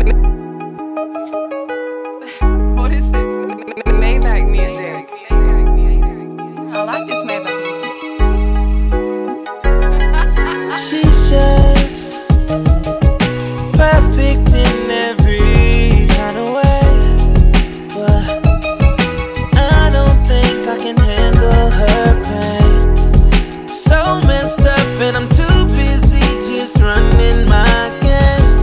What is this? Maybach music. I like this Maybach music. She's just perfect in every kind of way, but I don't think I can handle her pain. So messed up and I'm too busy just running my game.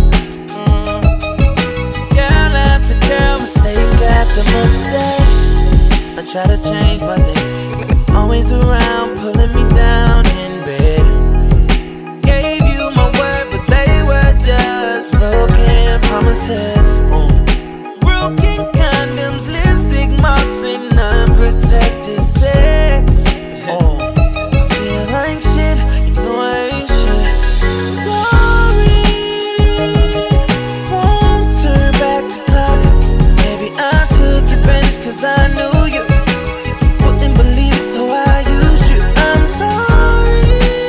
Girl after girl, mistake after mistake. I try to change but they always around pulling me down in bed. Gave you my word but they were just broken promises. Broken condoms, lipstick marks and unprotected sex. I feel like shit, you know I ain't shit. Sorry, won't turn back the clock. Maybe I took advantage cause I knew you wouldn't believe it, so I used you. I'm sorry.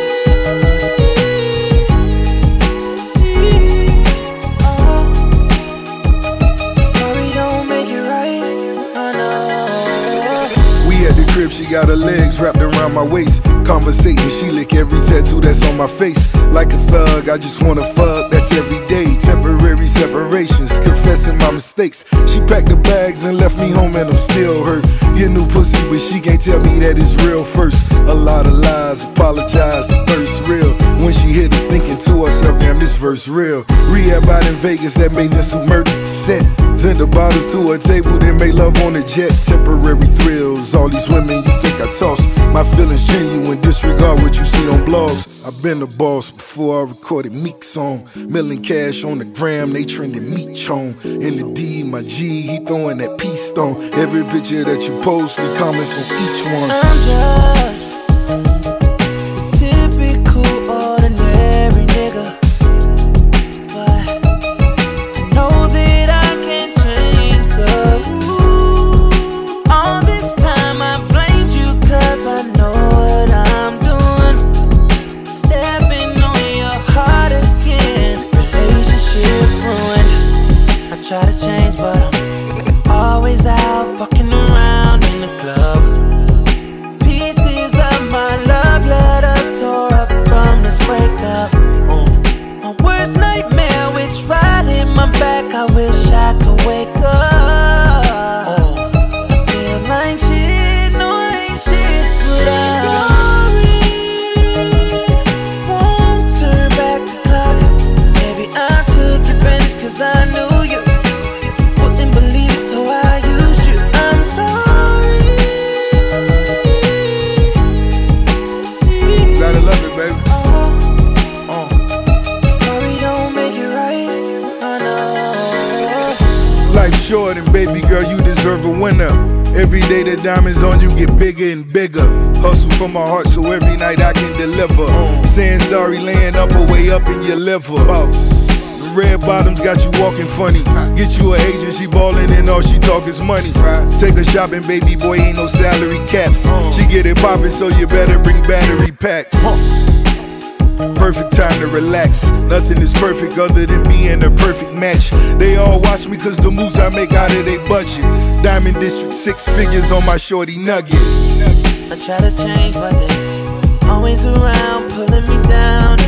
Sorry don't make it right, I know. We at the crib, she got her legs wrapped around my waist. Conversating, she lick every tattoo that's on my face. Like a thug, I just wanna fuck, that's every day. Temporary separations, confessing my mistakes. She packed the bags and left me home and I'm still hurt. Get new pussy, but she can't tell me that it's real first. A lot of lies, apologize, the thirst real. When she hit us thinking to herself, damn, this verse real. Rehab out in Vegas, that made this who murdered the set. Send the bottles to her table, then make love on the jet. Temporary thrills, all these women you think I toss. My feelings genuine, disregard what you see on blogs. I've been a boss before I recorded Meek's song. Million cash on the gram, they trending meat chone. In the D, my G, he throwing that peace stone. Every picture that you post, leave comments on each one. I'm just a typical ordinary nigga, but I know that I can change the rules. All this time I blamed you cause I know what I'm doing. Stepping on your heart again, relationship ruined. I try to change but I'm always out fucking around in the club. Pieces of my love letter tore up from this breakup. My worst nightmare, which right in my back, I wish I could wake up. I feel like shit, no I ain't shit, but I'm sorry. Won't turn back the clock. Maybe I took advantage cause I knew you wouldn't believe it, so I used you. I'm sorry. Gotta love it, baby. Sorry don't make it right, I know. Life's short and baby girl, you deserve a winner. Every day the diamonds on you get bigger and bigger. Hustle from my heart so every night I can deliver. Saying sorry, laying up or way up in your liver. Boss. The red bottoms got you walking funny. Get you an agent, she ballin' and all she talk is money. Take her shopping, baby boy, ain't no salary caps. She get it poppin', so you better bring battery packs. Perfect time to relax. Nothing is perfect other than being a perfect match. They all watch me cause the moves I make out of their budgets. Diamond District 6 figures on my shorty nugget. I try to change but they always around pulling me down